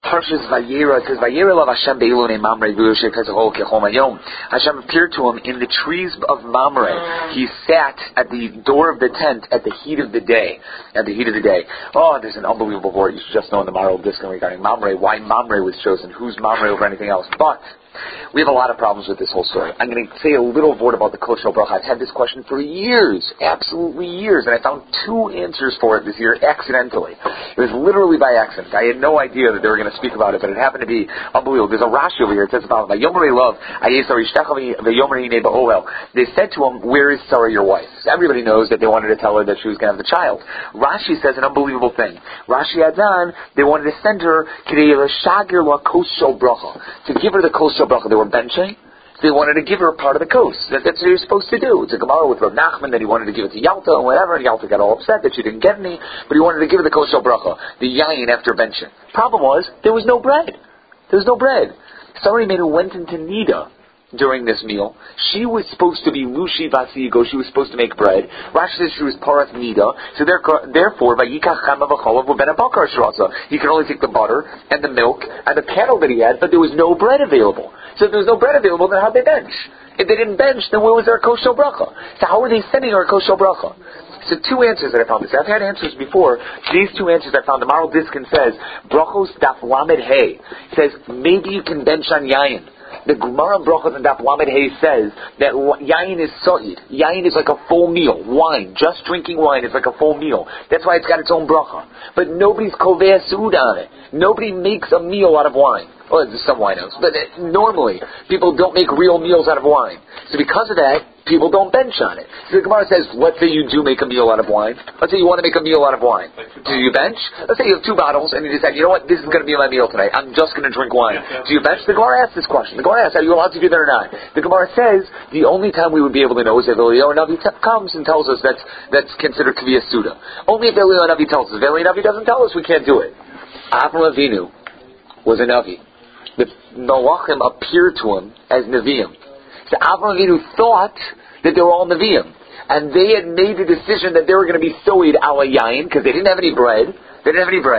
Parshas Vayera, it says, Vayera lav Hashem be'ilonei Mamre v'yoshev kezahol kechom hayom. Hashem appeared to him in the trees of Mamre. He sat at the door of the tent at the heat of the day. At the heat of the day. Oh, there's an unbelievable word you should just know in the Maral Discussion regarding Mamre, why Mamre was chosen, who's Mamre over anything else. But we have a lot of problems with this whole story. I'm going to say a little word about the Kol Shel Bracha. I've had this question for years, absolutely years, and I found 2 answers for it this year accidentally. It was literally by accident. I had no idea that they were going to speak about it, but it happened to be unbelievable. There's a Rashi over here. It says about Vayomrei love. They said to him, "Where is Sarah, your wife?" So everybody knows that they wanted to tell her that she was going to have the child. Rashi says an unbelievable thing. Rashi adds on, they wanted to send her to give her the Kol Shel Bracha. They were benching. They wanted to give her a part of the kos. That's what you're supposed to do. It's a Gemara with Rav Nachman that he wanted to give it to Yalta and whatever, and Yalta got all upset that she didn't get any, but he wanted to give her the Kol Shel Bracha, the yayin after benching. Problem was, there was no bread. There was no bread. Somebody who went into Nida during this meal. She was supposed to be Lushi Vasigo. She was supposed to make bread. Rashi says she was Paras Nida. So therefore, Vayikach Chama V'cholav V'ben HaBakar Shrasa. He could only take the butter and the milk and the cattle that he had, but there was no bread available. So if there was no bread available, then how'd they bench? If they didn't bench, then where was their Kol Shel Bracha? So how were they sending her a Kol Shel Bracha? So 2 answers that I found. I've had answers before. These 2 answers I found. The Maral Diskin says, Brachos Daf Lamed Hey. Says, maybe you can bench on Yayin. The Gemara Brachos and Daf Lamed Hey says that Yayin is Sa'id. Yayin is like a full meal. Wine. Just drinking wine is like a full meal. That's why it's got its own bracha. But nobody's Koveh Su'ud on it. Nobody makes a meal out of wine. Well, there's some winos. But normally, people don't make real meals out of wine. So because of that, people don't bench on it. So the Gemara says, let's say you do make a meal out of wine. Let's say you want to make a meal out of wine. Do you bench? Let's say you have 2 bottles and you decide, you know what, this is going to be my meal tonight. I'm just going to drink wine. Do you bench? The Gemara asks this question. The Gemara asks, are you allowed to do that or not? The Gemara says, the only time we would be able to know is if Eliyahu Navi comes and tells us that's considered Kviyas Suda. Only if Eliyahu Navi tells us. If Eliyahu Navi doesn't tell us, we can't do it. Avram Avinu was a Navi. The Malachim appeared to him as Nevi'im. So Avram Avinu thought that they were all Nevi'im. And they had made the decision that they were going to be Soid ala Yain, because they didn't have any bread. They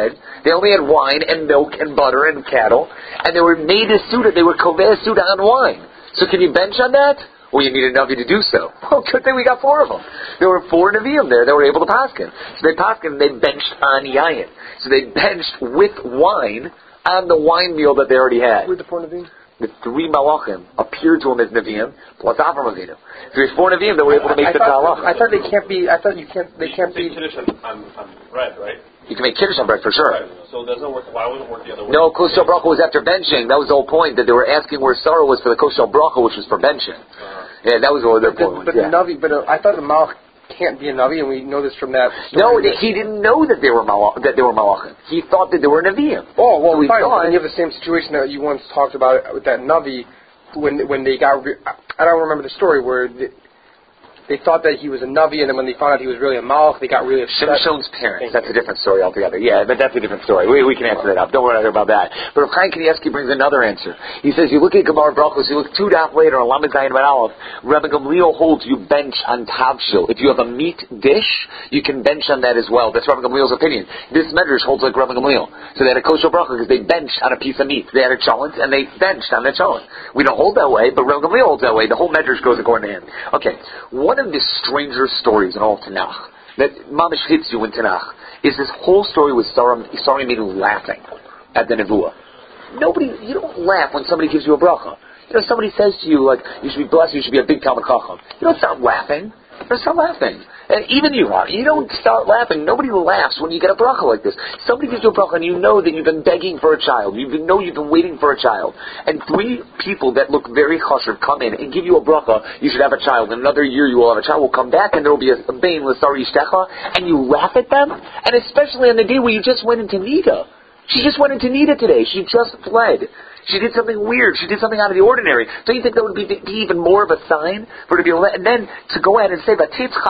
only had wine and milk and butter and cattle. And they were made a Suda. They were Koveh Suda on wine. So can you bench on that? Well, you need a Navi to do so. Well, good thing we got 4 of them. There were 4 Nevi'im there that were able to paskin. So they paskin, they benched on Yain. So they benched with wine on the wine meal that they already had. Who were the 4 Nevi'im? The 3 Malachim appeared to him as Nevi'im, plus Avram Avinu. So there's 4 Nevi'im that were able to make the Talach. I thought they can't be. They can't be. Kiddush on bread, right? You can make Kiddush on bread for sure. Right. So it doesn't work. Why would it work the other way? No, Kol Shel Bracha was after benching. That was the whole point, that they were asking where Sarah was for the Kol Shel Bracha, which was for benching. Yeah, that was all their point. But the Navi, I thought the Malach can't be a Navi, and we know this from that story. No, he didn't know that they were Malachim. He thought that they were Nevi'im. Oh, well, fine. And you have the same situation that you once talked about with that Navi, when they got, I don't remember the story, where they thought that he was a Navi, and then when they found out he was really a Malach, they got really upset. Shimshon's parents. That's a different story altogether. Yeah, but that's a different story. We can answer that up. Don't worry about that. But Rav Chaim Kanievsky brings another answer. He says, you look at Gemara Brachos, you look 2 daf later on Lamed Zayin Ben Aleph, Rabbi Gamliel holds you bench on Tavshil. If you have a meat dish, you can bench on that as well. That's Rabbi Gamliel's opinion. This Medrash holds like Rabbi Gamliel. So they had a Kol Shel Bracha because they benched on a piece of meat. They had a cholent and they benched on the cholent. We don't hold that way, but Rabbi Gamliel holds that way. The whole Medrash goes according to him. Okay, one of the strangest stories in all Tanakh that mamish hits you in Tanakh is this whole story with Sarah Imenu laughing at the Nevuah. You don't laugh when somebody gives you a bracha. Somebody says to you, like, you should be blessed, you should be a big Talmid Chacham. You don't start laughing. You don't start laughing. And even you don't start laughing. Nobody laughs when you get a bracha like this. Somebody gives you a bracha and you know that you've been begging for a child. You've been waiting for a child. And 3 people that look very chashuv come in and give you a bracha, you should have a child. In another year you will have a child. Will come back and there will be a bain l'sari yishtecha, and you laugh at them? And especially on the day where you just went into Nida. She just went into Nida today. She just fled. She did something weird. She did something out of the ordinary. Don't you think that would be even more of a sign for her to be? And then to go ahead and say,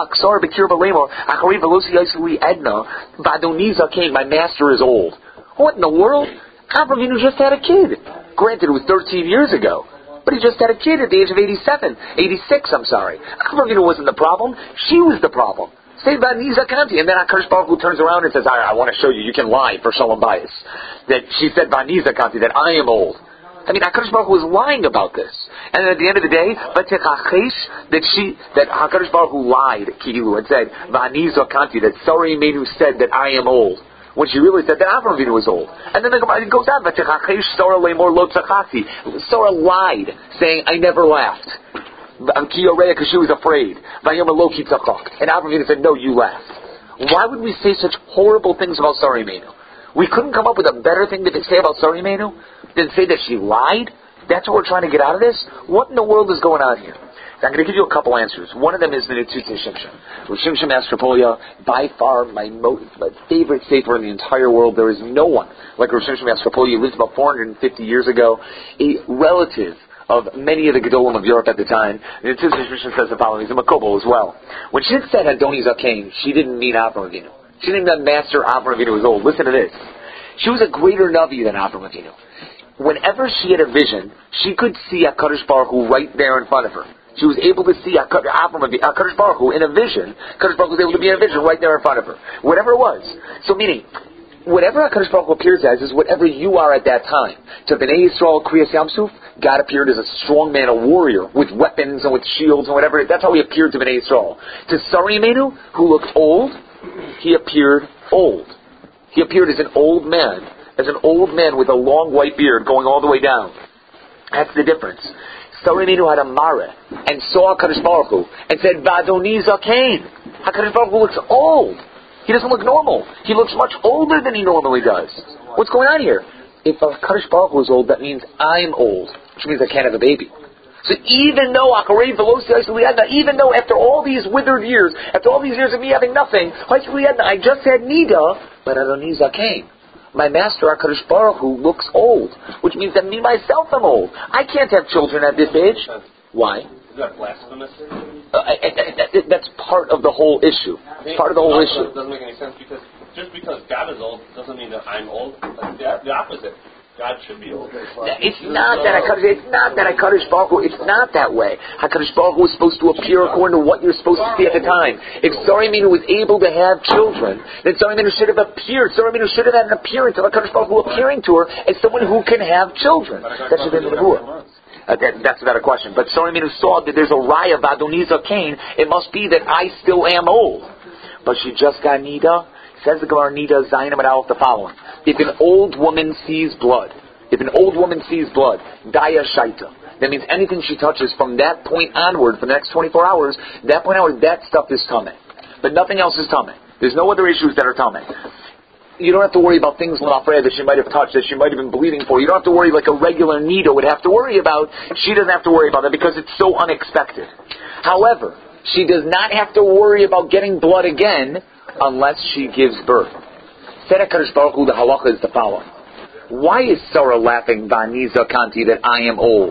my master is old. What in the world? Avram Avinu just had a kid. Granted, it was 13 years ago. But he just had a kid at the age of 86, I'm sorry. Avram Avinu wasn't the problem. She was the problem. Say Vani Zakanti. And then HaKadosh Baruch Hu turns around and says, I want to show you, you can lie for Shalom Bayis. That she said Vani Zakanti, that I am old. I mean, HaKadosh Baruch Hu was lying about this. And then at the end of the day, that HaKadosh Baruch Hu lied, Kihilu, and said, Vani Zakanti, that Sarah Imenu said that I am old. When she really said that Avraham Avinu was old. And then the Gemara goes on, Sarah lied, saying, I never laughed. Because she was afraid. And Avraham Avinu said, no, you laughed. Why would we say such horrible things about Sarah Imenu? We couldn't come up with a better thing to say about Sarah Imenu than say that she lied? That's what we're trying to get out of this? What in the world is going on here? I'm going to give you a couple answers. One of them is the Netzutze Shimshon. Shimshon Mastropolia, by far my favorite sefer in the entire world. There is no one like Shimshon Mastropolia. He lived about 450 years ago. A relative of many of the Gedolim of Europe at the time. The Netzutze Shimshon says the following. He's a Makobel as well. When she said Adoni Zakein, she didn't mean Avraham Avinu. She didn't mean that Master Avraham Avinu was old. Listen to this. She was a greater Navi than Avraham Avinu. Whenever she had a vision, she could see HaKadosh Baruch Hu right there in front of her. She was able to see HaKadosh Baruch Hu in a vision. HaKadosh Baruch Hu was able to be in a vision right there in front of her. Whatever it was. So meaning, whatever HaKadosh Baruch Hu appears as is whatever you are at that time. To Bnei Yisrael, Kriyas Yamsuf, God appeared as a strong man, a warrior, with weapons and with shields and whatever. That's how he appeared to Bnei Yisrael. To Sarah Imenu, who looked old, he appeared old. He appeared as an old man with a long white beard going all the way down. That's the difference. Sarah Imenu had a mare and saw HaKadosh Baruch Hu and said, V'adoni Zakein. HaKadosh Baruch Hu looks old. He doesn't look normal. He looks much older than he normally does. What's going on here? If HaKadosh Baruch Hu is old, that means I'm old, which means I can't have a baby. So even though after all these withered years, after all these years of me having nothing, I just had Nida, but Adoni Zakein. My master, HaKadosh Baruch Hu, looks old, which means that me myself am old. I can't have children at this age. Why? Is that blasphemous? That's part of the whole issue. Part of the whole issue. It doesn't make any sense because just because God is old doesn't mean that I'm old. That's the opposite. God should be old. It's not that HaKadosh Baruch Hu. It's not that way. HaKadosh Baruch Hu is supposed to appear according to what you're supposed to see at the time. If Sarah Imenu was able to have children, then Sarah Imenu should have appeared. Sarah Imenu should have had an appearance of HaKadosh Baruch Hu appearing to her as someone who can have children. That should have been the Nebuah. That's not a question. But Sarah Imenu saw that there's a raya of Adoni Zakein. It must be that I still am old. But she just got Nida. Says the Gemara Nida Zayin Amud Aleph the following: if an old woman sees blood, Daya Shaita. That means anything she touches from that point onward, for the next 24 hours, that stuff is Tameh. But nothing else is Tameh. There's no other issues that are Tameh. You don't have to worry about things that she might have touched, that she might have been bleeding for. You don't have to worry like a regular Nida would have to worry about. She doesn't have to worry about that because it's so unexpected. However, she does not have to worry about getting blood again unless she gives birth. Said HaKadosh Baruch Hu, the halacha is the following. Why is Sarah laughing, Vani Zakanti, that I am old?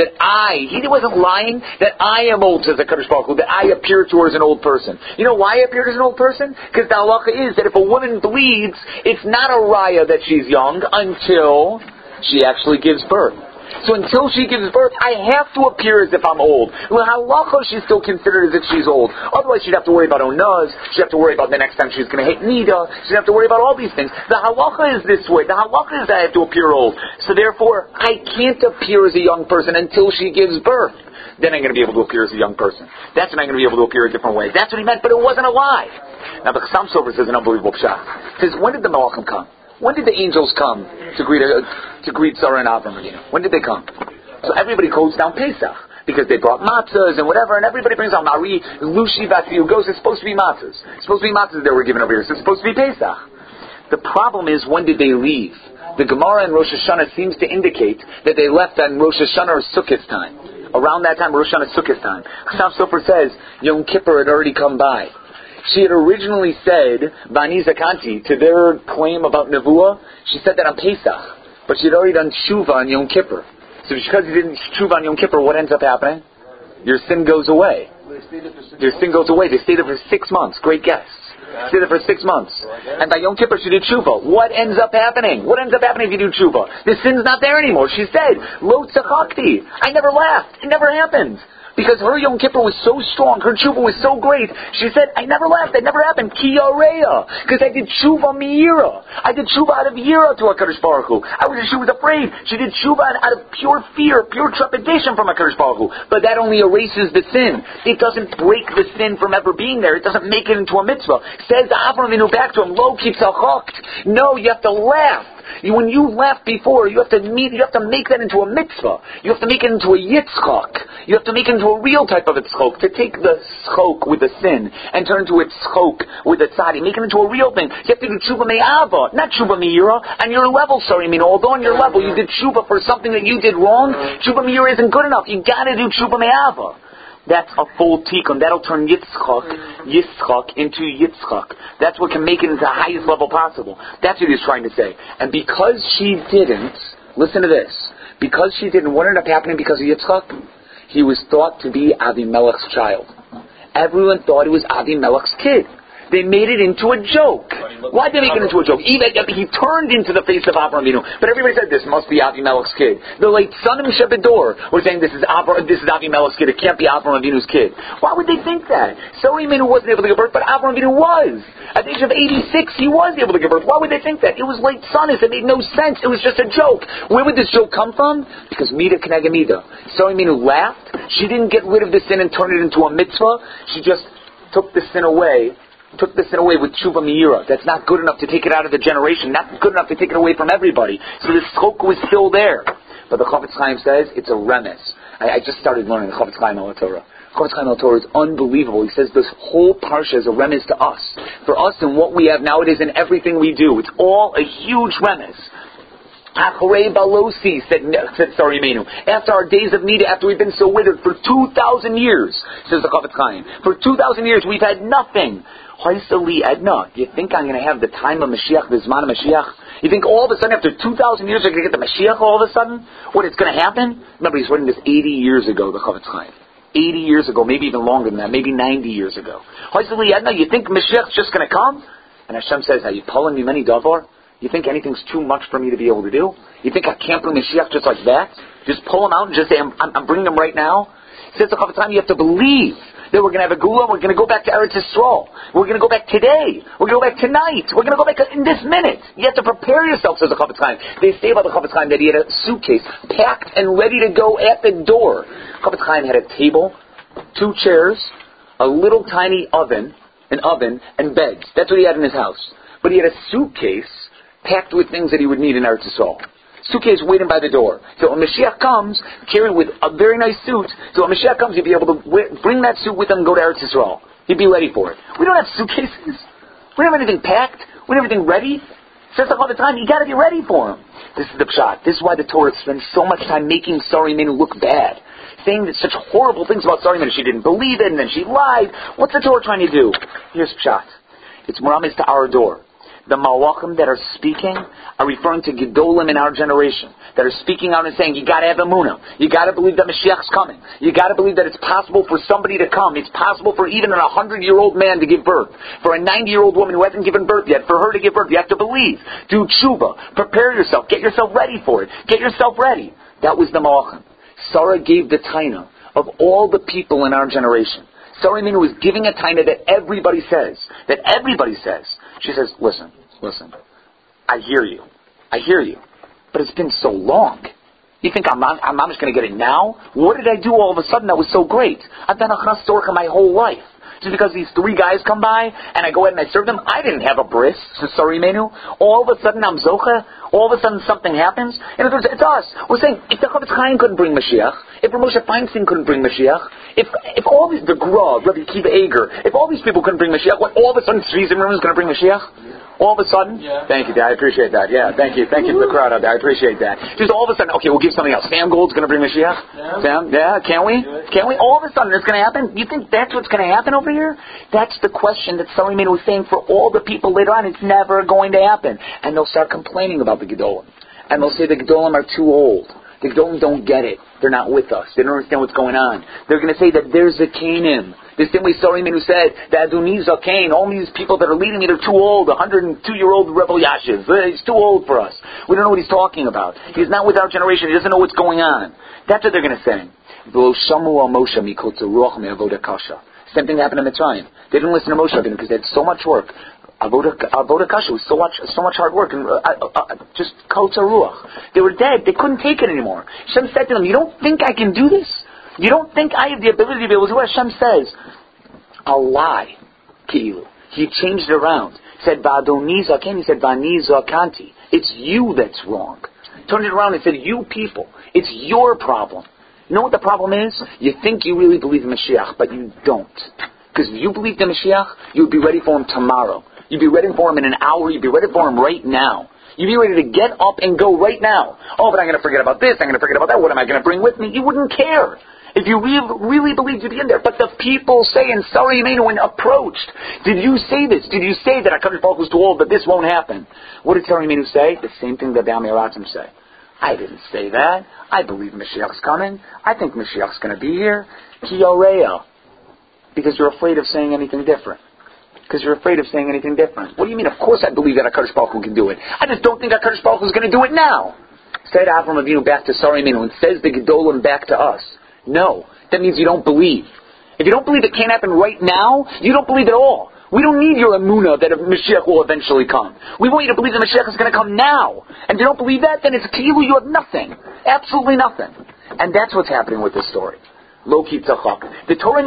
He wasn't lying, that I am old, says the HaKadosh Baruch Hu, that I appear to her as an old person. You know why I appeared as an old person? Because the halacha is that if a woman bleeds, it's not a raya that she's young until she actually gives birth. So until she gives birth, I have to appear as if I'm old. Well, halacha, she's still considered as if she's old. Otherwise, she'd have to worry about onaz. She'd have to worry about the next time she's going to hate nida. She'd have to worry about all these things. The halacha is this way. The halacha is that I have to appear old. So therefore, I can't appear as a young person until she gives birth. Then I'm going to be able to appear as a young person. That's when I'm going to be able to appear a different way. That's what he meant, but it wasn't a lie. Now, the Chassam Sofer says an unbelievable pshat. He says, when did the Malachim come? When did the angels come to greet Sarah and Avraham Avinu? When did they come? So everybody quotes down Pesach because they brought matzahs and whatever, and everybody brings out Mari, Lushi, Vasiu goes. It's supposed to be matzahs. It's supposed to be matzahs that were given over here. So it's supposed to be Pesach. The problem is, when did they leave? The Gemara in Rosh Hashanah seems to indicate that they left on Rosh Hashanah or Sukkot time. Around that time, Rosh Hashanah, Sukkot time. Chassam Sofer says Yom Kippur had already come by. She had originally said, Vani Zakanti, to their claim about Nevuah, she said that on Pesach. But she had already done Tshuva on Yom Kippur. So because you didn't Tshuva on Yom Kippur, what ends up happening? Your sin goes away. Your sin goes away. They stayed there for 6 months. Great guess. Stayed there for 6 months. And by Yom Kippur she did Tshuva. What ends up happening? What ends up happening if you do Tshuva? The sin's not there anymore. She said, Lo tzachakti. I never laughed. It never happened. Because her Yom Kippur was so strong, her tshuva was so great, she said, I never laughed, that never happened, ki yareya, because I did tshuva meira. I did tshuva out of yira to HaKadosh Baruch Hu. She was afraid. She did tshuva out of pure fear, pure trepidation from HaKadosh Baruch Hu. But that only erases the sin. It doesn't break the sin from ever being there. It doesn't make it into a mitzvah. Says Avraham Avinu back to him, Lo ki tzachakt. No, you have to laugh. When you laughed before, you have to make that into a mitzvah. You have to make it into a yitzchak. You have to make it into a real type of yitzchak. To take the schok with the sin and turn into a tzchok with the tzadi. Make it into a real thing. You have to do tshuva me'ava, not tshuva me'ira. And your level, although on your level you did tshuva for something that you did wrong, tshuva me'ira isn't good enough. You gotta do tshuva me'ava. That's a full tikkun. That'll turn Yitzchak into Yitzchak. That's what can make it into the highest level possible. That's what he's trying to say. And because she didn't, listen to this, because she didn't, what ended up happening because of Yitzchak? He was thought to be Avimelech's child. Everyone thought it was Avimelech's kid. They made it into a joke. Why did they make it into a joke? Even he turned into the face of Avraham Avinu. But everybody said, this must be Avimelech's kid. The late Sanim Shebedor were saying, this is Avimelech's kid. It can't be Avraham Avinu's kid. Why would they think that? Sarah Imenu wasn't able to give birth, but Avraham Avinu was. At the age of 86, he was able to give birth. Why would they think that? It was late Sanis. It made no sense. It was just a joke. Where would this joke come from? Because Mida Kenega Mida. Sarah Imenu laughed. She didn't get rid of the sin and turn it into a mitzvah. She just took the sin away with tshuva meira. That's not good enough to take it out of the generation. Not good enough to take it away from everybody. So the schok was still there. But the Chofetz Chaim says it's a remes. I just started learning the Chofetz Chaim al Torah. Chofetz Chaim al Torah is unbelievable. He says this whole parsha is a remes to us. For us and what we have nowadays in everything we do. It's all a huge remes. Achrei Balosi, said Sarah Imenu. After our days of Nida, after we've been so withered for 2,000 years, says the Chofetz Chaim. For 2,000 years we've had nothing. Haisali Edna, you think I'm going to have the time of Mashiach, the Zman of Mashiach? You think all of a sudden after 2,000 years I'm going to get the Mashiach all of a sudden? What, it's going to happen? Remember, he's writing this 80 years ago, the Chofetz Chaim. 80 years ago, maybe even longer than that, maybe 90 years ago. Haisali Edna, you think Mashiach's just going to come? And Hashem says, are you pulling me many davar? You think anything's too much for me to be able to do? You think I can't bring Mashiach just like that? Just pull him out and just say, I'm bringing him right now? Says the Chofetz Chaim, you have to believe that we're going to have a Gula, we're going to go back to Eretz Yisrael. We're going to go back today. We're going to go back tonight. We're going to go back in this minute. You have to prepare yourself, says the Chofetz Chaim. They say about the Chofetz Chaim that he had a suitcase packed and ready to go at the door. Chofetz Chaim had a table, 2 chairs, a little tiny oven, and beds. That's what he had in his house. But he had a suitcase packed with things that he would need in Eretz Yisrael. Suitcase waiting by the door. So when Mashiach comes, carrying with a very nice suit, so when Mashiach comes, he'll be able to bring that suit with him and go to Eretz Yisrael. He'd be ready for it. We don't have suitcases. We don't have anything packed. We don't have everything ready. Says all the time, you got to be ready for him. This is the pshat. This is why the Torah spends so much time making Sarah Imenu look bad. Saying that such horrible things about Sarah Imenu. She didn't believe it, and then she lied. What's the Torah trying to do? Here's pshat. It's meramis to our door. The malachim that are speaking are referring to Gedolim in our generation, that are speaking out and saying, you gotta have emunah. You gotta believe that Mashiach's coming. You gotta believe that it's possible for somebody to come. It's possible for even a 100-year-old man to give birth. For a 90-year-old woman who hasn't given birth yet, for her to give birth, you have to believe. Do tshuva. Prepare yourself. Get yourself ready for it. Get yourself ready. That was the malachim. Sarah gave the taina of all the people in our generation. Sarah Imenu was giving a taina that everybody says. She says, listen, I hear you, but it's been so long. You think I'm just going to get it now? What did I do all of a sudden that was so great? I've done a chnas torah my whole life. Just because these 3 guys come by and I go ahead and I serve them, I didn't have a bris, says Sarah Imenu. All of a sudden I'm zocha. All of a sudden something happens. In other words, it's us. We're saying, if the Chofetz Chaim couldn't bring Mashiach, if Moshe Feinstein couldn't bring Mashiach, if all these, the Gra, Rabbi Akiva Eger, if all these people couldn't bring Mashiach, what, all of a sudden Tzvi Zimmerman is going to bring Mashiach? All of a sudden? Yeah. Thank you, Dad. I appreciate that. Yeah, thank you. Thank you for the crowd out there. I appreciate that. Just all of a sudden, okay, we'll give something else. Sam Gold's going to bring Mashiach? Yeah. Sam? Yeah, can't we? Can't we? All of a sudden it's going to happen? You think that's what's going to happen over here? That's the question that Sarah Imenu was saying for all the people later on. It's never going to happen. And they'll start complaining about the Gedolim. And they'll say the Gedolim are too old. The Gedolim don't get it. They're not with us. They don't understand what's going on. They're going to say that there's a Canaan. The same way Sarah Imenu said that Adoniza Cain, all these people that are leading me, they're too old. 102-year-old Rebel Yashiv. He's too old for us. We don't know what he's talking about. He's not with our generation. He doesn't know what's going on. That's what they're going to say. Same thing happened in Mitzrayim. They didn't listen to Moshe because they had so much work. Avodah Kasha was so much hard work, and just kotza ruach. They were dead. They couldn't take it anymore. Hashem said to them, "You don't think I can do this? You don't think I have the ability to be able to do it?" Hashem says, "A lie." Ki'ilu. He changed it around. He said, "Va'adoni zaken." He said, "Va'ani zakanti." It's you that's wrong. Turned it around and said, "You people, it's your problem." You know what the problem is? You think you really believe in Mashiach, but you don't. Because if you believed in Mashiach, you would be ready for him tomorrow. You'd be ready for him in an hour. You'd be ready for him right now. You'd be ready to get up and go right now. Oh, but I'm going to forget about this. I'm going to forget about that. What am I going to bring with me? You wouldn't care if you really believed you'd be in there. But the people say, and Sarah Imenu when approached, did you say this? Did you say that HaKadosh Baruch Hu is too old, but this won't happen? What did Sarah Imenu say? The same thing that the Amiratim say. I didn't say that. I believe Mashiach's coming. I think Mashiach's going to be here. Ki Yoreya. Because you're afraid of saying anything different. Because you're afraid of saying anything different. What do you mean? Of course I believe that HaKadosh Baruch Hu can do it. I just don't think HaKadosh Baruch Hu is going to do it now. Said Avram Avinu back to Sarah Imenu and says the Gedolim back to us. No. That means you don't believe. If you don't believe it can't happen right now, you don't believe at all. We don't need your emunah that Mashiach will eventually come. We want you to believe that Mashiach is going to come now. And if you don't believe that, then it's ki'ilu, you have nothing. Absolutely nothing. And that's what's happening with this story. Lo-ki tzachak. The Torah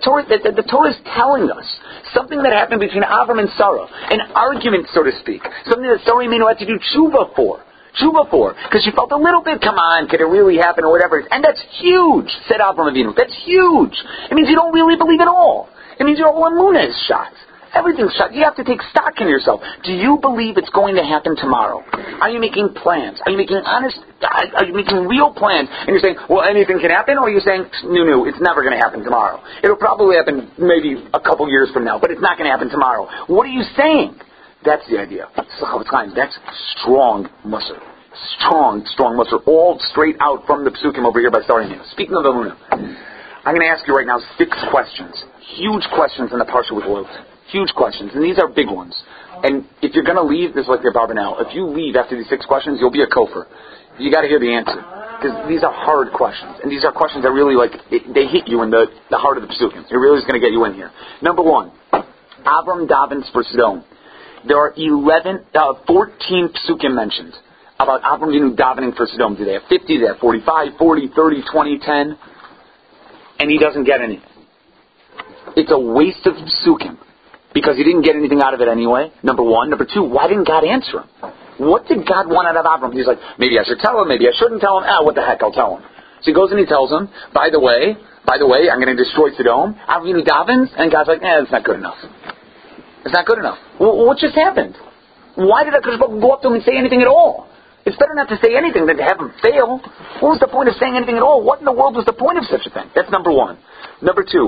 is telling us something that happened between Avram and Sarah. An argument, so to speak. Something that Sarah Imenu had to do tshuva for. Because she felt a little bit, come on, could it really happen or whatever. And that's huge, said Avram Avinu. That's huge. It means you don't really believe at all. It means your whole emunah is shot. Everything's shut. You have to take stock in yourself. Do you believe it's going to happen tomorrow? Are you making plans? Are you making are you making real plans? And you're saying, well, anything can happen? Or are you saying, no, it's never going to happen tomorrow. It'll probably happen maybe a couple years from now, but it's not going to happen tomorrow. What are you saying? That's the idea. That's strong musr. Strong musr. All straight out from the psukim over here by Sarah Imenu. Speaking of emunah, I'm going to ask you right now 6 questions. Huge questions in the parsha with Lot. Huge questions, and these are big ones. And if you're going to leave, this is like your Barbanel. If you leave after these 6 questions, you'll be a kofar. You got to hear the answer, because these are hard questions, and these are questions that really they hit you in the heart of the psukim. It really is going to get you in here. Number 1, Avram davens for Sodom. There are 14 psukim mentioned about Avram Avinu davening for Sodom. Do they have 50? Do they have 45, 40, 30, 20, 10? And he doesn't get anything. It's a waste of psukim. Because he didn't get anything out of it anyway, number 1. Number 2, why didn't God answer him? What did God want out of Avram? He's like, maybe I should tell him, maybe I shouldn't tell him. What the heck, I'll tell him. So he goes and he tells him, by the way, I'm going to destroy Sodom. Avram davens, and God's like, it's not good enough. It's not good enough. Well, what just happened? Why did HaKadosh Baruch Hu go up to him and say anything at all? It's better not to say anything than to have him fail. What was the point of saying anything at all? What in the world was the point of such a thing? That's number 1. Number 2,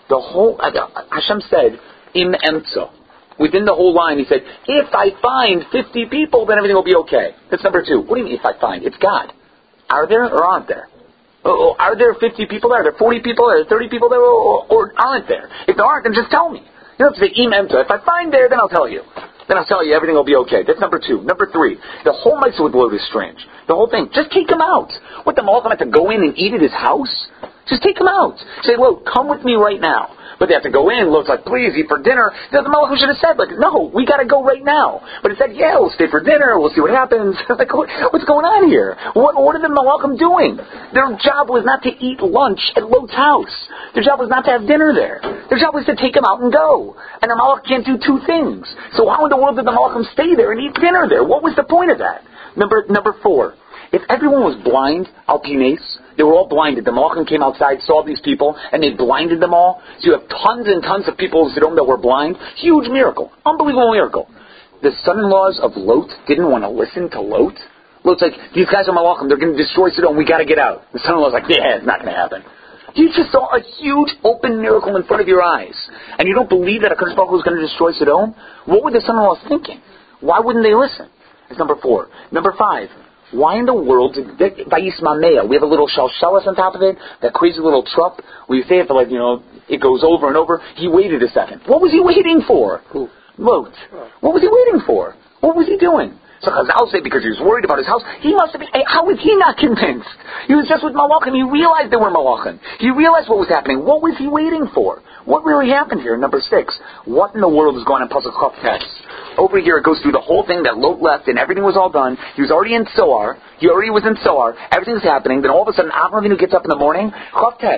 Hashem said, Im emtza. Within the whole line, he said, if I find 50 people, then everything will be okay. That's number 2. What do you mean, if I find? It's God. Are there or aren't there? Are there 50 people there? Are there 40 people there? Are there 30 people there? Or aren't there? If there aren't, then just tell me. You don't have to say, Im emtza. If I find there, then I'll tell you. Then I'll tell you everything will be okay. That's number 2. Number 3, the whole mitzvah with Lot is strange. The whole thing. Just take him out. What, the Malachim have to go in and eat at his house? Just take him out. Say, Lot, come with me right now. But they have to go in. Lot's like, please, eat for dinner. The Malachim should have said, no, we got to go right now. But it said, yeah, we'll stay for dinner. We'll see what happens. What's going on here? What are the Malachim doing? Their job was not to eat lunch at Lot's house. Their job was not to have dinner there. Their job was to take him out and go. And the Malach can't do 2 things. So how in the world did the Malachim stay there and eat dinner there? What was the point of that? Number 4. If everyone was blind, al pines, they were all blinded. The Malachim came outside, saw these people, and they blinded them all. So you have tons and tons of people in Sodom that were blind. Huge miracle. Unbelievable miracle. The son-in-laws of Lot didn't want to listen to Lot. Lot's like, these guys are Malachim. They're going to destroy Sodom. We got to get out. The son-in-law's like, yeah, it's not going to happen. You just saw a huge open miracle in front of your eyes. And you don't believe that HaKadosh Baruch Hu is going to destroy Sodom? What were the son-in-laws thinking? Why wouldn't they listen? That's number 4. Number 5. Why in the world did Vayismamea? We have a little shalshalas on top of it, that crazy little trup. We say it for it goes over and over. He waited a second. What was he waiting for? Who? Lot. What was he waiting for? What was he doing? So Chazal say because he was worried about his house, he must have been, how was he not convinced? He was just with Malachim. He realized there were Malachim. He realized what was happening. What was he waiting for? What really happened here? Number 6. What in the world is going on in Pasuk Chav Tes? Over here it goes through the whole thing that Lot left and everything was all done. He was already in Soar. He already was in Soar. Everything's happening. Then all of a sudden Avraham Avinu gets up in the morning. Chav Tes.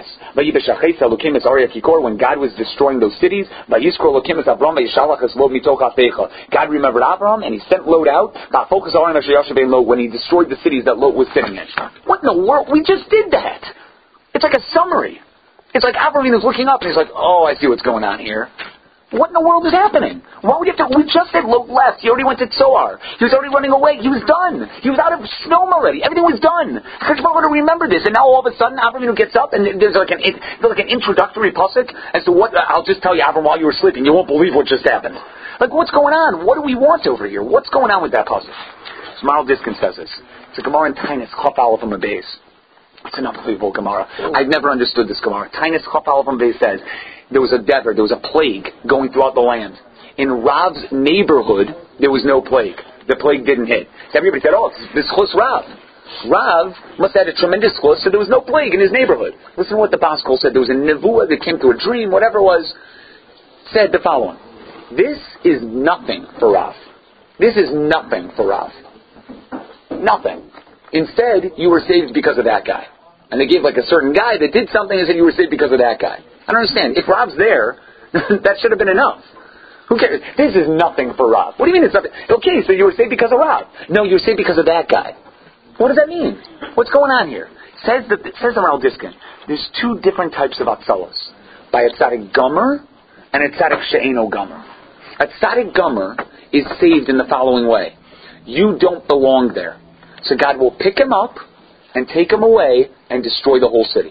When God was destroying those cities, God remembered Avraham and he sent Lot out. When he destroyed the cities that Lot was sitting in. What in the world? We just did that. It's like a summary. It's like Avraham is looking up and he's like, oh, I see what's going on here. What in the world is happening? Why would we have to? We just said Lot left. He already went to Tzoar. He was already running away. He was done. He was out of Snom already. Everything was done. Because we're going to remember this. And now all of a sudden, Avraham gets up and there's like an introductory pasuk as to what. I'll just tell you, Avraham, while you were sleeping, you won't believe what just happened. Like, what's going on? What do we want over here? What's going on with that pasuk? Smaral Diskin says this. It's a Gemara in Tainus Chaf Aleph from a base. It's an unbelievable Gemara. I've never understood this Gemara. Tainus Chaf Aleph from a base says there was a dever, there was a plague going throughout the land. In Rav's neighborhood, there was no plague. The plague didn't hit. So everybody said, oh, it's this chus Rav. Rav must have had a tremendous chus, so there was no plague in his neighborhood. Listen to what the Paschal said. There was a nevuah that came to a dream, whatever it was, said the following. This is nothing for Rav. This is nothing for Rav. Nothing. Instead, you were saved because of that guy. And they gave like a certain guy that did something and said you were saved because of that guy. I don't understand. If Rav's there, that should have been enough. Who cares? This is nothing for Rav. What do you mean it's nothing? Okay, so you were saved because of Rav. No, you were saved because of that guy. What does that mean? What's going on here? Says the Maral Diskin, there's 2 different types of atzalos. By a tzaddik gomer and a tzaddik she'eno gomer. A tzaddik gomer is saved in the following way. You don't belong there. So God will pick him up and take him away and destroy the whole city.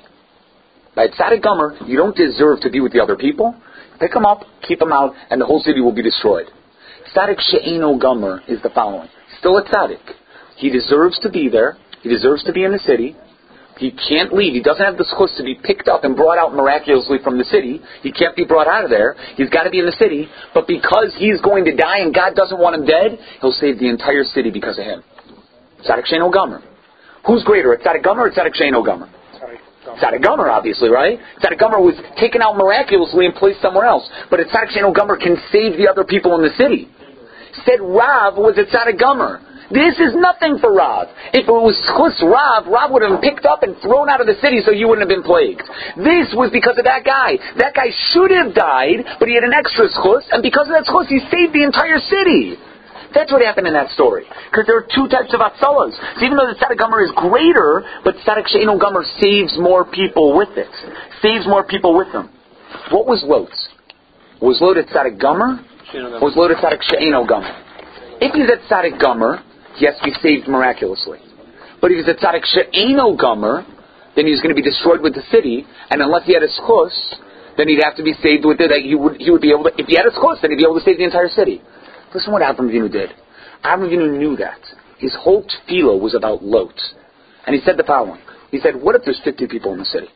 By tzaddik gomer, you don't deserve to be with the other people. Pick him up, keep him out, and the whole city will be destroyed. Tzaddik she'eno gomer is the following. Still a tzaddik. He deserves to be there. He deserves to be in the city. He can't leave. He doesn't have the schus to be picked up and brought out miraculously from the city. He can't be brought out of there. He's got to be in the city. But because he's going to die and God doesn't want him dead, he'll save the entire city because of him. Tzaddik she'eno gomer. Who's greater, a tzaddik gomer or tzaddik she'eno gomer? Tzaddik gomer, obviously, right? Tzaddik gomer was taken out miraculously and placed somewhere else. But a tzaddik she'eno gomer can save the other people in the city. Said Rav was a tzaddik gomer. This is nothing for Rav. If it was chus Rav would have been picked up and thrown out of the city so you wouldn't have been plagued. This was because of that guy. That guy should have died, but he had an extra chus, and because of that chus, he saved the entire city. That's what happened in that story. Because there are 2 types of atzalos. So even though the tzaddik gomer is greater, but tzaddik she'eno gomer saves more people with it. Saves more people with them. What was Lot? Was Lot a tzaddik gomer? Was Lot a tzaddik she'eno gomer? If he's a tzaddik gomer, he has to be saved miraculously. But if he's a tzaddik she'eno gomer, then he's going to be destroyed with the city, and unless he had a schus, then he'd have to be saved with it. He would be able to, if he had a schus, then he'd be able to save the entire city. Listen to what Avraham Avinu did. Avraham Avinu knew that. His whole tefillah was about Lot. And he said the following. He said, what if there's 50 people in the city?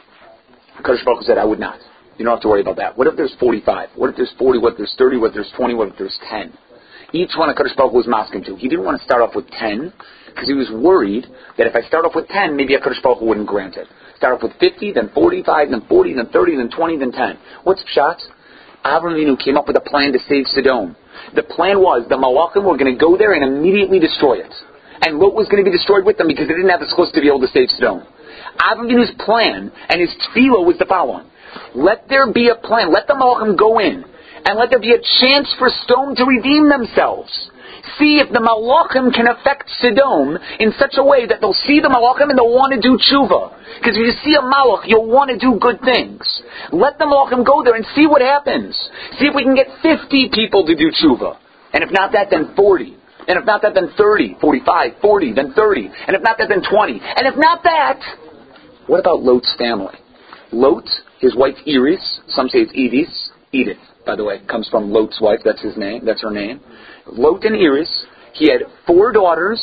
Kadosh Baruch Hu said, I would not. You don't have to worry about that. What if there's 45? What if there's 40? What if there's 30? What if there's 20? What if there's 10? Each one of Kadosh Baruch Hu was masking to. He didn't want to start off with 10 because he was worried that if I start off with 10, maybe Kadosh Baruch Hu wouldn't grant it. Start off with 50, then 45, then 40, then 30, then 20, then 10. What's pshat? Avraham Avinu came up with a plan to save Sodom. The plan was the Malachim were going to go there and immediately destroy it. And Lot was going to be destroyed with them because they didn't have the schus to be able to save Sodom. Avraham Avinu's plan and his tefillah was the following. Let there be a plan. Let the Malachim go in. And let there be a chance for Sodom to redeem themselves. See if the Malachim can affect Sodom in such a way that they'll see the Malachim and they'll want to do tshuva. Because if you see a Malach, you'll want to do good things. Let the Malachim go there and see what happens. See if we can get 50 people to do tshuva. And if not that, then 40. And if not that, then 30, 45, 40, then 30. And if not that, then 20. And if not that, what about Lot's family? Lot, his wife Iris, some say it's Edith, by the way, comes from Lot's wife, that's his name, that's her name. Lot and Iris, he had 4 daughters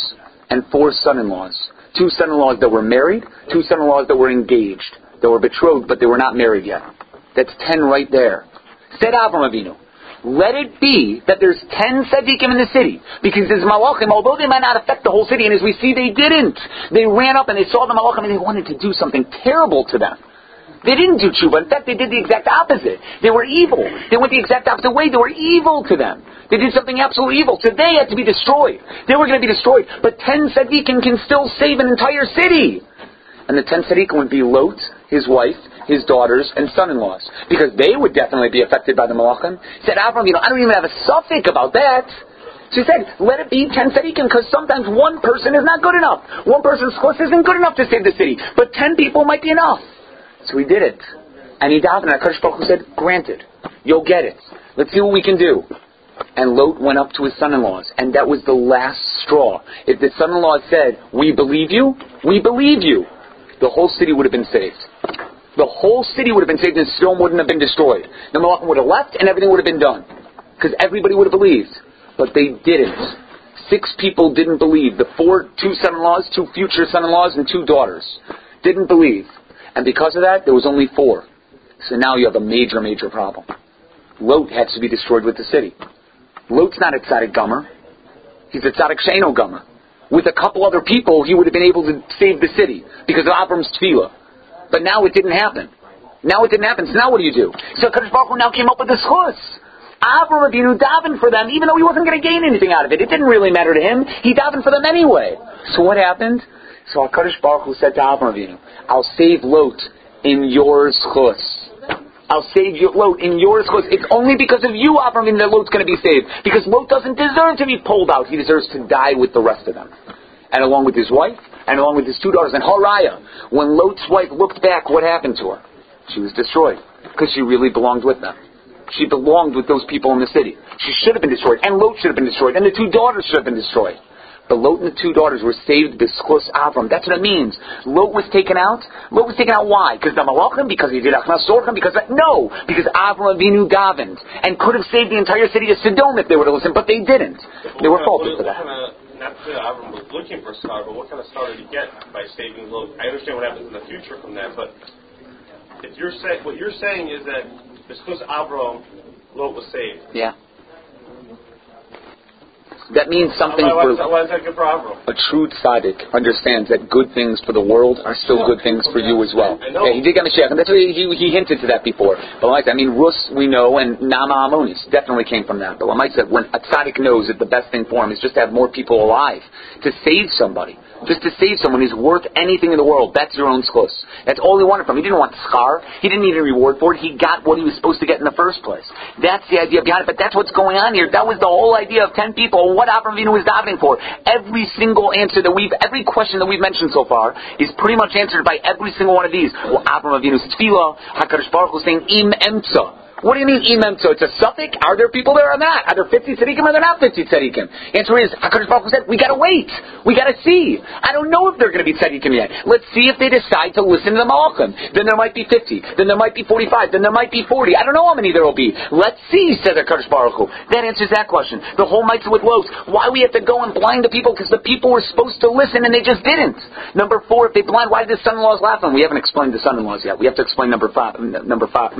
and 4 son-in-laws. 2 son-in-laws that were married, 2 son-in-laws that were engaged, that were betrothed, but they were not married yet. That's 10 right there. Said Avram Avinu, let it be that there's 10 tzaddikim in the city, because these malachim, although they might not affect the whole city, and as we see, they didn't. They ran up and they saw the malachim and they wanted to do something terrible to them. They didn't do tshuva. In fact, they did the exact opposite. They were evil. They went the exact opposite way. They were evil to them. They did something absolutely evil. So they had to be destroyed. They were going to be destroyed. But 10 tzaddikim can still save an entire city. And the 10 tzaddikim would be Lot, his wife, his daughters, and son-in-laws. Because they would definitely be affected by the malachim. He said, Avram, I don't even have a suffix about that. So he said, let it be 10 tzaddikim, because sometimes one person is not good enough. One person's chus isn't good enough to save the city. But 10 people might be enough. So he did it. And he davened, and HaKadosh Baruch Hu said, granted. You'll get it. Let's see what we can do. And Lot went up to his son-in-laws, and that was the last straw. If the son-in-laws said, we believe you, the whole city would have been saved. The whole city would have been saved, and Sodom wouldn't have been destroyed. The Malachim would have left, and everything would have been done. Because everybody would have believed. But they didn't. 6 people didn't believe. The 2 son-in-laws, 2 future son-in-laws, and 2 daughters didn't believe. And because of that, there was only 4. So now you have a major, major problem. Lot has to be destroyed with the city. Lot's not a tzaddik gomer. He's a tzaddik she'eino gomer. With a couple other people, he would have been able to save the city because of Avram's tefillah. But now it didn't happen. So now what do you do? So HaKadosh Baruch Hu now came up with this chus. Avram Avinu davened for them, even though he wasn't going to gain anything out of it. It didn't really matter to him. He davened for them anyway. So what happened? So HaKadosh Baruch Hu said to Avram Avinu, I'll save Lot in your chus. I'll save you, Lot, in your chus. It's only because of you, Avram Avinu, that Lot's going to be saved. Because Lot doesn't deserve to be pulled out. He deserves to die with the rest of them. And along with his wife, and along with his 2 daughters. And Haraya, when Lot's wife looked back, what happened to her? She was destroyed. Because she really belonged with them. She belonged with those people in the city. She should have been destroyed. And Lot should have been destroyed. And the 2 daughters should have been destroyed. But Lot and the 2 daughters were saved b'schus Avram. That's what it means. Lot was taken out. Lot was taken out why? Because the malachim? Because he did achnas sorchim? No. Because Avram Avinu davened and could have saved the entire city of Sodom if they would have listened, but they didn't. They were faulted for that. Not that Avram was looking for star, but what kind of star did he get by saving Lot? I understand what happens in the future from that, but if what you're saying is that b'schus Avram, Lot was saved. Yeah. That means something why is that good for Avram? A true tzaddik understands that good things for the world are still good things for you as well. I know. Yeah, he did get Mashiach, and that's why he hinted to that before. But like, Rus we know, and Nama Amonis definitely came from that. But Lamai said when a tzaddik knows that the best thing for him is just to have more people alive, to save somebody. Just to save someone who's worth anything in the world. That's your own schus. That's all he wanted from him. He didn't want schar. He didn't need a reward for it. He got what he was supposed to get in the first place. That's the idea behind it. But that's what's going on here. That was the whole idea of 10 people. What Avram Avinu was davening for. Every single answer every question that we've mentioned so far is pretty much answered by every single one of these. Well, Avram Avinu's tefillah, HaKadosh Baruch Hu saying, Im Emtza. What do you mean, imem? So it's a suffix? Are there people there or not? Are there 50 tzaddikim or are there not 50 tzaddikim? Answer is, HaKadosh Baruch Hu said, we gotta wait. We gotta see. I don't know if they're gonna be tzaddikim yet. Let's see if they decide to listen to the malachim. Then there might be 50. Then there might be 45. Then there might be 40. I don't know how many there will be. Let's see, said HaKadosh Baruch Hu. That answers that question. The whole mitzvah with loaves. Why we have to go and blind the people? Because the people were supposed to listen and they just didn't. Number 4, if they blind, why did the son-in-laws laugh at them? We haven't explained the son-in-laws yet. We have to explain number 4. Number 5,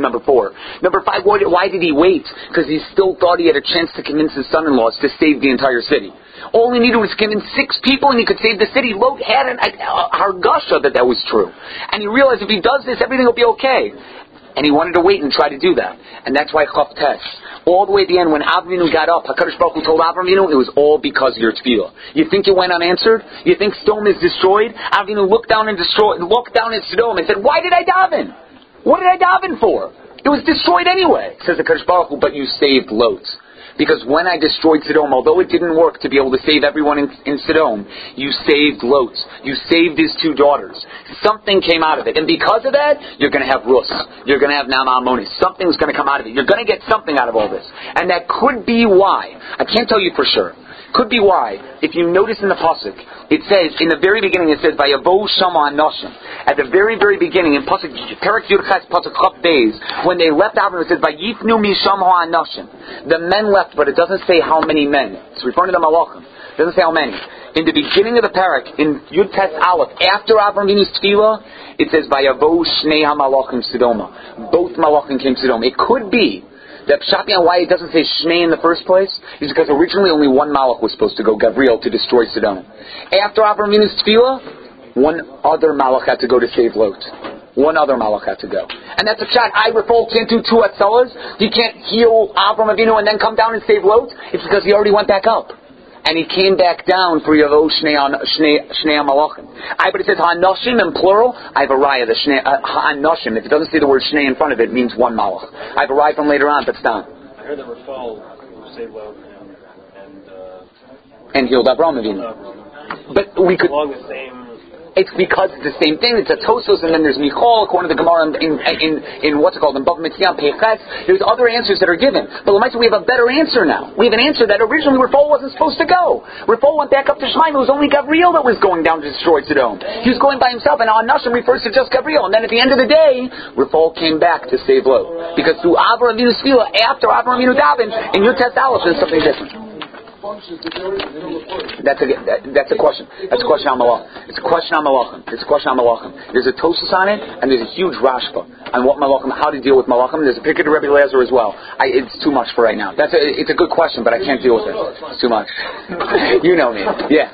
why did he wait? Because he still thought he had a chance to convince his son-in-laws to save the entire city. All he needed was to convince 6 people and he could save the city. Lot had a hargasha that was true. And he realized if he does this, everything will be okay. And he wanted to wait and try to do that. And that's why Chav Tes, all the way at the end, when Avram got up, HaKadosh Baruch Hu told Avram, it was all because of your tefillah. You think it went unanswered? You think Sodom is destroyed? Avram looked down at Sodom and said, why did I daven? What did I daven for? It was destroyed anyway, says the HaKadosh Baruch Hu, but you saved Lot. Because when I destroyed Sodom, although it didn't work to be able to save everyone in Sodom, you saved Lot. You saved his 2 daughters. Something came out of it. And because of that, you're going to have Rus. You're going to have Nama Amonis. Something's going to come out of it. You're going to get something out of all this. And that could be why. I can't tell you for sure. Could be why. If you notice in the pasuk, it says in the very beginning. It says Vayavo Shama Anoshim. At the very beginning in pasuk Perek Yud Ches pasuk Chaf Beis, when they left Avram, it says Vayifnu Misham Ha'Anoshim. The men left, but it doesn't say how many men. It's referring to the Malachim. It doesn't say how many. In the beginning of the parak, in Yud Tes Aleph, after Avram Avinu's tefillah, it says Vayavo Shnei HaMalachim Sodoma. Both Malachim came to Sodoma. It could be that Pshat and why it doesn't say Shnei in the first place is because originally only one Malach was supposed to go, Gabriel, to destroy Sodom. After Avram Avinu's tefillah, one other Malach had to go to save Lot. One other Malach had to go. And that's a Pshat. Rafal can't do two Atzalas. He can't heal Avram Avinu and then come down and save Lot. It's because he already went back up. And he came back down for Yavo Shnei HaMalachim. But it says Ha'anoshim in plural. I have a raya. The Ha'anoshim, if it doesn't say the word Shnei in front of it, means one Malach. I have a raya from later on, but stop. I heard that Rafal saved Lot and healed Avram Avinu. But we could. Along the same. It's because it's the same thing. It's a Tosos, and then there's Michal, according to the Gemara in what's it called, in Bava Mitzvah Peches. There's other answers that are given. But Lamaisa, we have a better answer now. We have an answer that originally Rafal wasn't supposed to go. Rafal went back up to Shemaim. It was only Gabriel that was going down to destroy Sodom. He was going by himself, and Anashim refers to just Gabriel. And then at the end of the day, Rafal came back to save Lot. Because through Avram Avinu's tefillah, after Avram Avinu davened, in Yud Tes Aleph, there's something different. That's a question. That's a question on Malachim. It's a question on Malachim. There's a Tosus on it, and there's a huge Rashba on what Malachim, how to deal with Malachim. There's a picture of Rebbe Lazar as well. It's too much for right now. It's a good question, but I can't deal with it. It's too much. You know me. Yeah.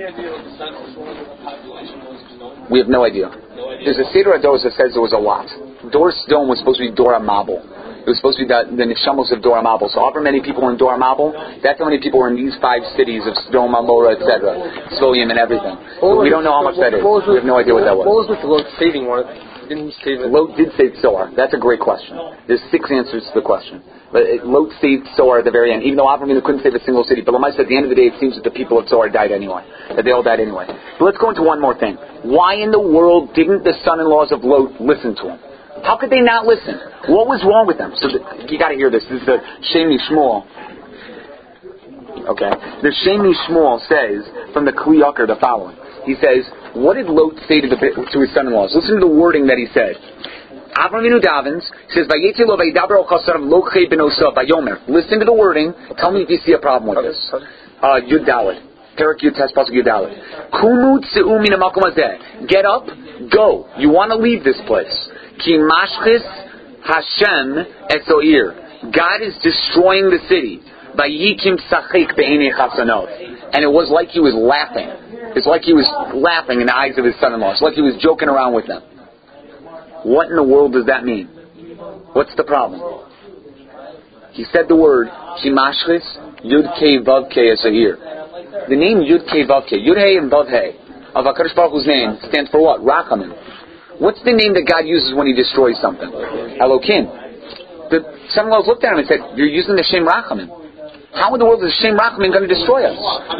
We have no idea. There's a Seder Ados that says there was a lot. Dor Sodom was supposed to be Dor Mabel. It was supposed to be the Neshamos of Dor Mabel. So however many people were in Dor Mabel, that's how many people were in these 5 cities of Sodom, Amorah, etc., Tzvoyim and everything. But we don't know how much that is. We have no idea what that was. What was with the Lot saving one? Didn't he save it? Lot did save Zohar. That's a great question. There's 6 answers to the question. But Lot saved Zohar at the very end, even though Avram couldn't save a single city. But Lamai said at the end of the day, it seems that the people of Zohar died anyway. That they all died anyway. But let's go into one more thing. Why in the world didn't the son-in-laws of Lot listen to him? How could they not listen? What was wrong with them? So you got to hear this. This is the Shemi Shmuel. Okay, the Shemi Shmuel says from the Kli Yakar the following. He says, "What did Lot say to his son-in-laws? Listen to the wording that he said. Avram Avinu davens says, "Vayetzi lo vayidaber al chasarav lo chei benosav vayomer." Listen to the wording. Tell me if you see a problem with this. Yud Daled. Perek Yud Tes pasuk Yud Daled. Kumu tzeu min hamakom hazeh. Get up, go. You want to leave this place. Ki mashchis Hashem esoir. God is destroying the city. Vayikim sachik be'enei chasanot. And it was like he was laughing. It's like he was laughing in the eyes of his son-in-law. It's like he was joking around with them. What in the world does that mean? What's the problem? He said the word Ki mashchis Yud Kei Vav Kei esoir. The name Yud Kei Vav Kei, Yud Hey and Vav Hey of HaKadosh Baruch Hu's name stands for what? Rachamim. What's the name that God uses when He destroys something? Elokim. The son-in-laws looked at him and said, "You're using the Shem Rachamim. How in the world is the Shem Rachamim going to destroy us?"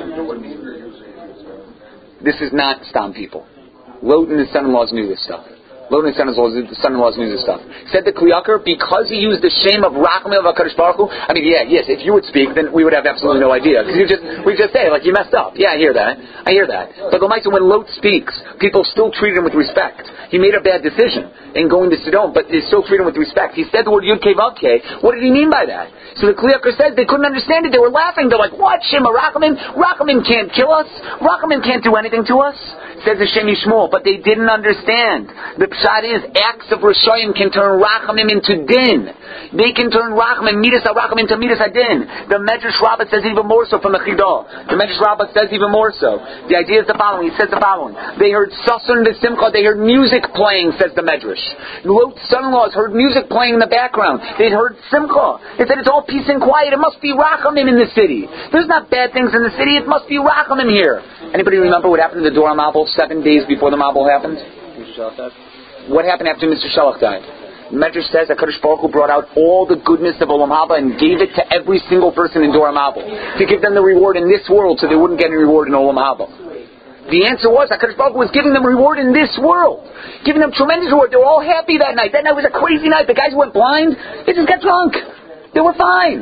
This is not Stam people. Lot and his son-in-laws knew this stuff. Lot and his son-in-laws knew this stuff. Said the Kli Yakar, because he used the shame of Rachamim of HaKadosh Baruch Hu. I mean, yes, if you would speak, then we would have absolutely no idea. Because we just say, like, you messed up. Yeah, I hear that. But when Lot speaks, people still treat him with respect. He made a bad decision in going to Sodom, but they still treat him with respect. He said the word Yud Kei Vav Kei. What did he mean by that? So the Kli Yakar says they couldn't understand it. They were laughing. They're like, "What? Shema Rachamim? Rachamim can't kill us. Rachamim can't do anything to us." Says the Shemi Shmuel, but they didn't understand. The pshat is acts of Rishayim can turn Rachamim into din. They can turn Rachamim, Midas HaRachamim into Midas HaDin. The Medrash Rabbah says even more so from the Chidah. The Medrash Rabbah says even more so. The idea is the following. He says the following. They heard Sasun V'Simcha. They heard music playing, says the Medrash. Lot's son-in-laws heard music playing in the background. They'd heard Simcha. They said it's all peace and quiet. It must be Rachamim in the city. There's not bad things in the city. It must be Rachamim here. Anybody remember what happened to the Dor HaMabul 7 days before the Mabul happened? What happened after Mr. Shelach died? The Medrash says that HaKadosh Baruch Hu brought out all the goodness of Olam Haba and gave it to every single person in Dor HaMabul to give them the reward in this world so they wouldn't get any reward in Olam Haba. The answer was HaKadosh Baruch Hu was giving them reward in this world, giving them tremendous reward. They were all happy that night. That night was a crazy night. The guys who went blind, they just got drunk. They were fine.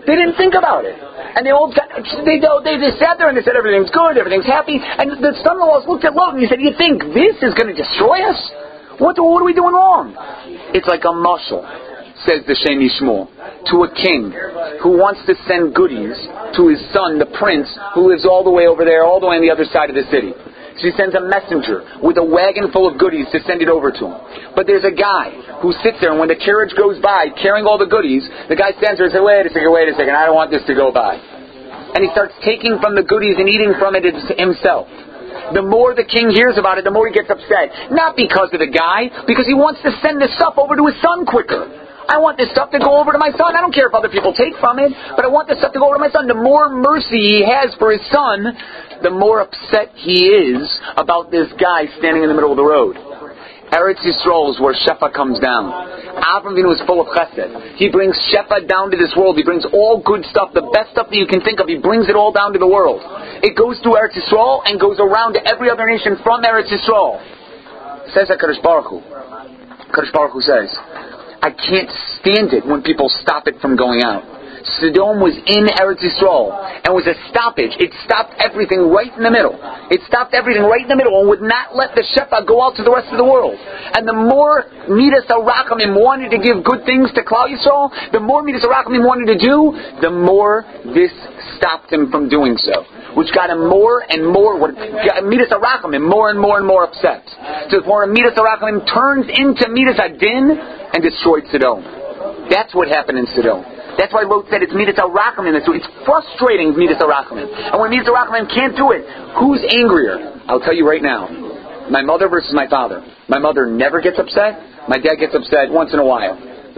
They didn't think about it. And they just sat there and they said everything's good, everything's happy. And the son-in-laws looked at Lot and he said, you think this is going to destroy us? What are we doing wrong? It's like a mashal, says the Sheni Shmuel, to a king who wants to send goodies to his son, the prince, who lives all the way over there, all the way on the other side of the city. So he sends a messenger with a wagon full of goodies to send it over to him. But there's a guy who sits there, and when the carriage goes by carrying all the goodies, the guy stands there and says, wait a second, I don't want this to go by. And he starts taking from the goodies and eating from it himself. The more the king hears about it, the more he gets upset. Not because of the guy, because he wants to send this stuff over to his son quicker. I want this stuff to go over to my son. I don't care if other people take from it, but I want this stuff to go over to my son. The more mercy he has for his son, the more upset he is about this guy standing in the middle of the road. Eretz Yisrael is where Shefa comes down. Avram Avinu is full of chesed. He brings Shefa down to this world. He brings all good stuff, the best stuff that you can think of. He brings it all down to the world. It goes through Eretz Yisrael and goes around to every other nation from Eretz Yisrael. Says HaKadosh Baruch Hu. HaKadosh Baruch Hu says, I can't stand it when people stop it from going out. Sodom was in Eretz Yisrael and was a stoppage. It stopped everything right in the middle. It stopped everything right in the middle and would not let the Shefa go out to the rest of the world. And the more Midas HaRachamim wanted to give good things to Klal Yisrael, the more Midas HaRachamim wanted to do, the more this stopped him from doing so. Which got him more and more, Midas HaRachamim more and more upset. To the point where Midas HaRachamim turns into Midas HaDin and destroyed Sodom. That's what happened in Sodom. That's why Lot said it's Midas HaRachamim. It's frustrating Midas HaRachamim. And when Midas HaRachamim can't do it, who's angrier? I'll tell you right now. My mother versus my father. My mother never gets upset. My dad gets upset once in a while.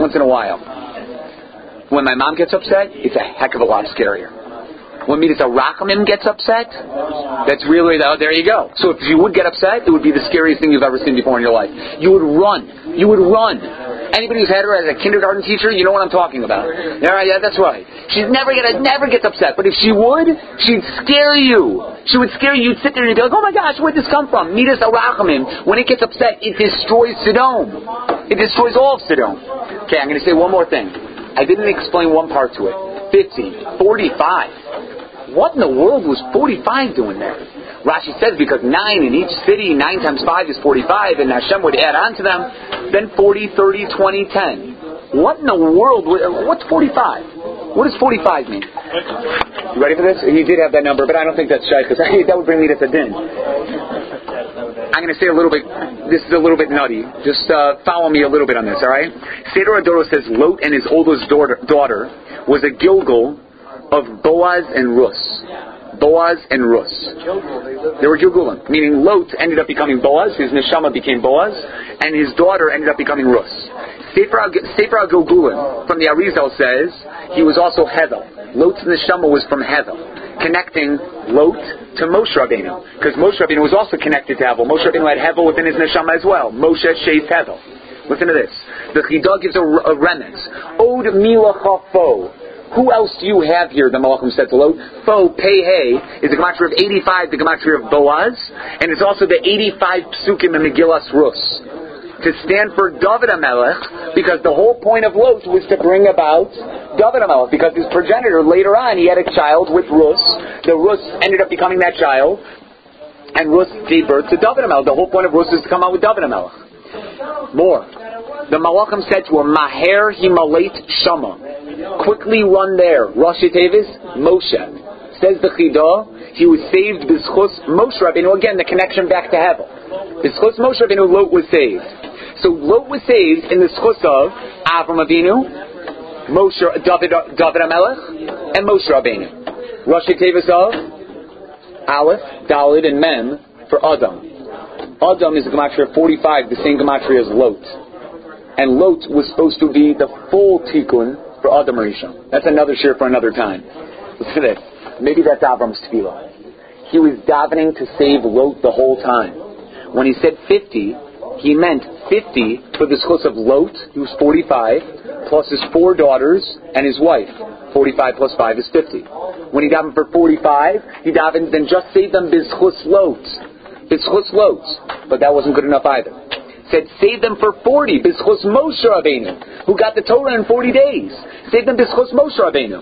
When my mom gets upset, it's a heck of a lot scarier. When Midas HaRachamim gets upset, that's really, there you go. So if you would get upset, it would be the scariest thing you've ever seen before in your life. You would run. Anybody who's had her as a kindergarten teacher, you know what I'm talking about. Yeah, that's right. She never gets upset. But if she would, she'd scare you. She would scare you. You'd sit there and you'd be like, oh my gosh, where'd this come from? Midas HaRachamim. When it gets upset, it destroys Sodom. It destroys all of Sodom. Okay, I'm going to say one more thing. I didn't explain one part to it. 50, 45. What in the world was 45 doing there? Rashi says because 9 in each city, 9 times 5 is 45, and Hashem would add on to them, then 40, 30, 20, 10. What in the world, what's 45? What does 45 mean? You ready for this? He did have that number, but I don't think that's shy, because that would bring me to Sadin. I'm going to say a little bit, this is a little bit nutty. Just follow me a little bit on this, alright? Seder Adoro says Lot and his oldest daughter was a Gilgal of Boaz and Rus. They were Gilgulim, meaning Lot ended up becoming Boaz, his neshama became Boaz, and his daughter ended up becoming Rus. Sefer HaGilgulim from the Arizal says he was also Hevel. Lot's neshama was from Hevel, connecting Lot to Moshe Rabbeinu, because Moshe Rabbeinu was also connected to Hevel. Moshe Rabbeinu had Hevel within his neshama as well. Moshe Sheis Hevel. Listen to this. The Chidah gives a remez. Od milachafo. Who else do you have here? The Malachim said to Lot. Fo, Pei, Hey is the gematria of 85, the gematria of Boaz, and it's also the 85 psukim in Megillas Rus. To stand for David HaMelech, because the whole point of Lot was to bring about David HaMelech, because his progenitor, later on, he had a child with Rus. The Rus ended up becoming that child, and Rus gave birth to David HaMelech. The whole point of Rus is to come out with David HaMelech. More. The Malachim said to him, Maher himaleit shama. Quickly run there. Rashi Tevis, Moshe. Says the Chidah, he was saved b'schus Moshe Rabbeinu. Again, the connection back to Hevel. B'schus Moshe Rabbeinu, Lot was saved. So Lot was saved in the schus of Avram Avinu, David HaMelech, and Moshe Rabbeinu. Rashi Tevis of Aleph, Dalid, and Mem for Adam. Adam is the gematria of 45, the same gematria as Lot. And Lot was supposed to be the full tikkun for Adam Rishon. That's another shir for another time. Listen to this. Maybe that's Avram's tefillah. He was davening to save Lot the whole time. When he said 50, he meant 50 for the schus of Lot, he was 45, plus his 4 daughters and his wife. 45 plus 5 is 50. When he davened for 45, he davened, then just save them b'schus Lot. B'schus Lot. But that wasn't good enough either. Said, save them for 40, b'schus Moshe Rabbeinu, who got the Torah in 40 days. Save them b'schus Moshe Rabbeinu.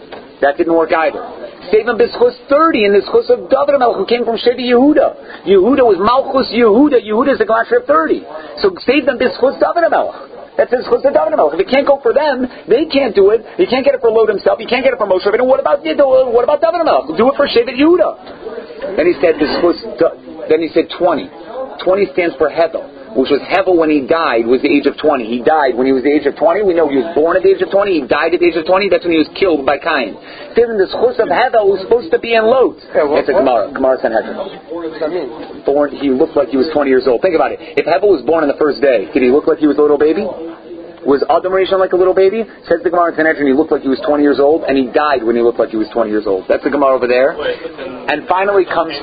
That didn't work either. Save him b'schus 30 in the schus of David HaMelech, who came from Shevi Yehuda. Yehuda was Malchus Yehuda. Yehuda is the gematria of 30. So save them b'schus David HaMelech. That's his schus of David HaMelech. If it can't go for them, they can't do it. He can't get it for Lot himself. He can't get it for Moshe Rabbeinu. What about David HaMelech? Do it for Shevi Yehuda. Then he said Then he said 20. 20 stands for Hevel, which was Hevel when he died, was the age of 20. He died when he was the age of 20. We know he was born at the age of 20. He died at the age of 20. That's when he was killed by Cain. Then the schus of Hevel was supposed to be in Lot. It's a Gemara. Gemara Sanhedrin. What does that mean? Born, he looked like he was 20 years old. Think about it. If Hevel was born on the first day, did he look like he was a little baby? Was Adam Rishon like a little baby? Says the Gemara in Sanhedrin, he looked like he was 20 years old, and he died when he looked like he was 20 years old. That's the Gemara over there. And finally comes...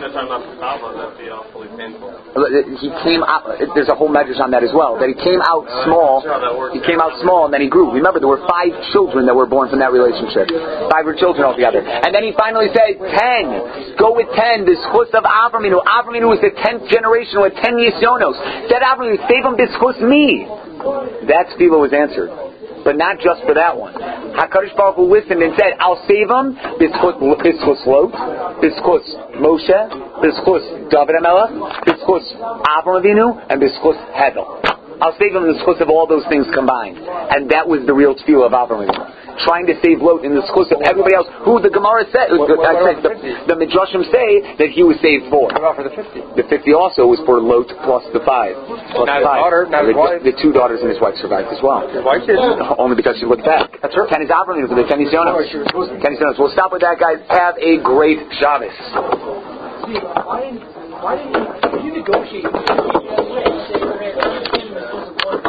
He came out, there's a whole medrash on that as well, that he came out small, and then he grew. Remember, there were 5 children that were born from that relationship. 5 were children altogether. And then he finally said, 10. Go with 10. The schus of Avraham Avinu was the 10th generation with 10 Yisyonos. Said Avraham, save him b'schus me. That tefillah was answered. But not just for that one. HaKadosh Baruch Hu listened and said, I'll save him b'schus Lot, b'schus Moshe, b'schus David HaMelech, b'schus Avraham Avinu, and b'schus Hevel. I'll save him in the schus of all those things combined. And that was the real tefillah of Avraham Avinu. Trying to save Lot in the schus of everybody else, who the Gemara said, the Midrashim say that he was saved for. What about for the 50? The 50 also was for Lot plus the 5. Plus not his daughter, not his wife. The 2 daughters and his wife survived as well. His wife did? Only because she looked back. That's her. Kenny's Avraham for the Kenny's Yonos. Kenny's Yonos. We'll stop with that, guys. Have a great Shabbos. Why didn't you negotiate?